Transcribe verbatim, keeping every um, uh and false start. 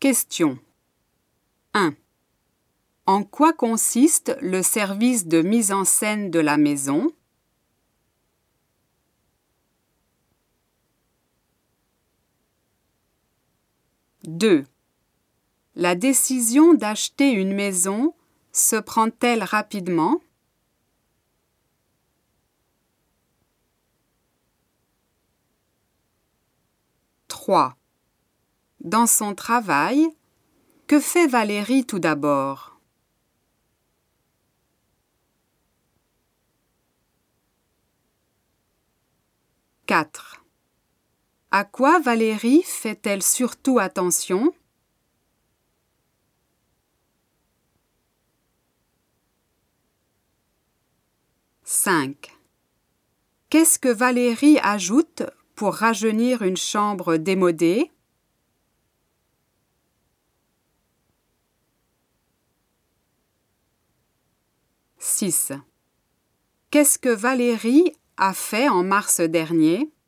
Question un. En quoi consiste le service de mise en scène de la maison? deux. La décision d'acheter une maison se prend-elle rapidement? trois. Dans son travail, que fait Valérie tout d'abord? quatre. À quoi Valérie fait-elle surtout attention? cinq. Qu'est-ce que Valérie ajoute pour rajeunir une chambre démodée? six. Qu'est-ce que Valérie a fait en mars dernier?